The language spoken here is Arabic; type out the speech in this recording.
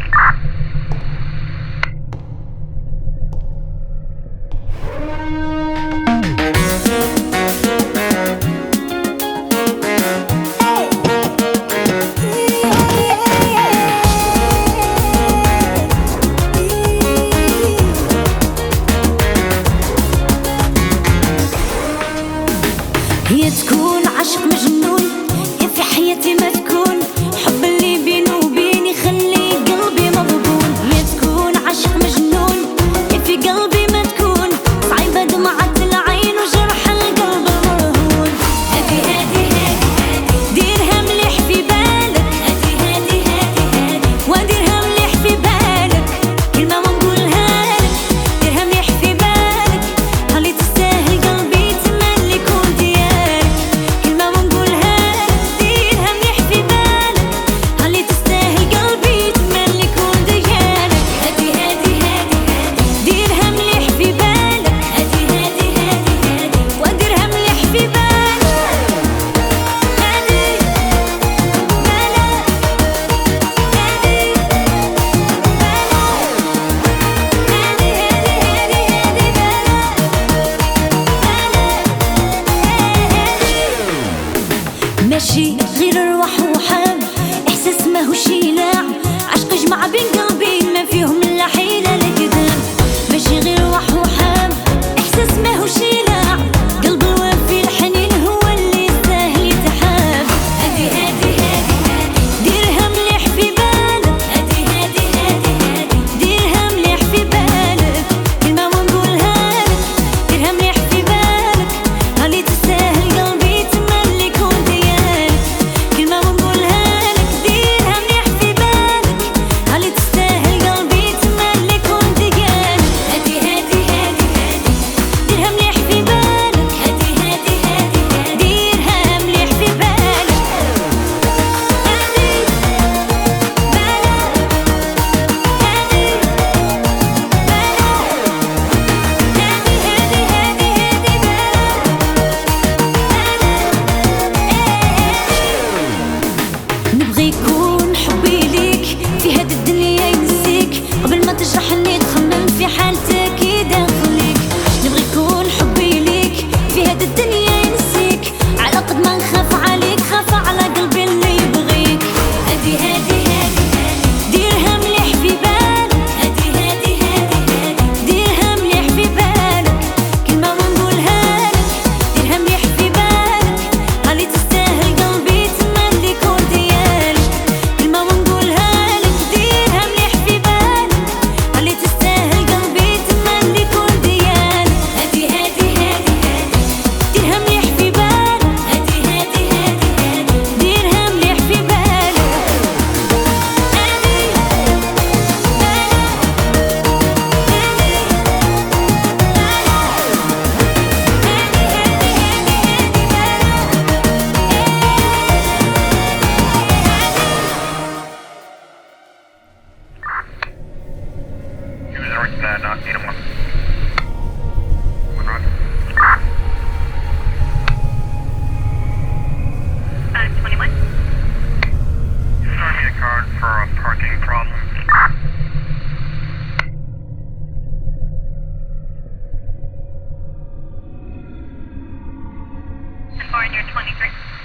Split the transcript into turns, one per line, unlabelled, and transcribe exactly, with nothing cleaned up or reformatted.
هي تكون عشق مجنون يا في حياتي ما تكون حب اللي بينه وبيني خلي قلبي مضبون. هي تكون عشق مجنون يا في قلبي ما تكون صعيبة دمعة العين وجرح القلب المرهون. هادي هادي هادي ديرها مليح في بالك. هادي هادي هادي هادي وديرها مليح في بالك. كلمة ما نقولها لك ديرها مليح في بالك. خلي تستاهل قلبي تملي يكون ديالك. كلمة ما نقولها لك ديرها مليح في بالك. خلي تستاهل قلبي تملي يكون ديالك. هادي هادي هادي هادي ديرها مليح في بالك. هادي هادي هادي هادي وديرها مليح في بالك. هادي بالك هادي ماشي غير الروح وحاب احساس ماهوش يلام. عشق جمع بين قلبين ما فيهم لا حيلة لا كذاب. ماشي غير روح وحاب احساس ماهوش يلام. قلب الوافي الحنين هو اللي يستاهل يتحاب. هادي هادي هادي هادي ديرها مليح في بالك. هادي هادي هادي هادي ديرها مليح في بالك. كلمة ما نقولها لك ديرها مليح في بالك. خلي تستاهل قلبي تملي يكون ديالك. كلمة ما نقولها لك ديرها مليح في بالك. خلي تستاهل قلبي تملي يكون ديالك. هادي هادي هادي هادي ديرها مليح في بالك. هادي هادي هادي هادي ديرها مليح في بالك. هادي نبغي يكون حبي ليك في هاد الدنيا ينسيك. قبل ما تجرحني تخمم في حالتك يدخليك. نبغي يكون حبي ليك في هاد الدنيا ينسيك. على قد ما نخاف عليك خاف على قلبي اللي يبغيك. هادي هادي هادي هادي ديرها مليح في بالك. هادي هادي هادي هادي ديرها مليح في بالك. كلمة ما نقولها لك ديرها مليح في بالك. خلي تستاهل قلبي تملي يكون ديالك. كلمة ما نقولها لك ديرها مليح في بالك. خلي تستاهل قلبي تملي يكون ديالك. هادي هادي هادي هادي ديرها مليح في بالك. هادي هادي هادي هادي ديرها مليح في بالك. هادي
User is uh, not Needham one. One Roger. Uh, twenty-one. Sorry, need a card for a parking problem. Foreigner twenty-three.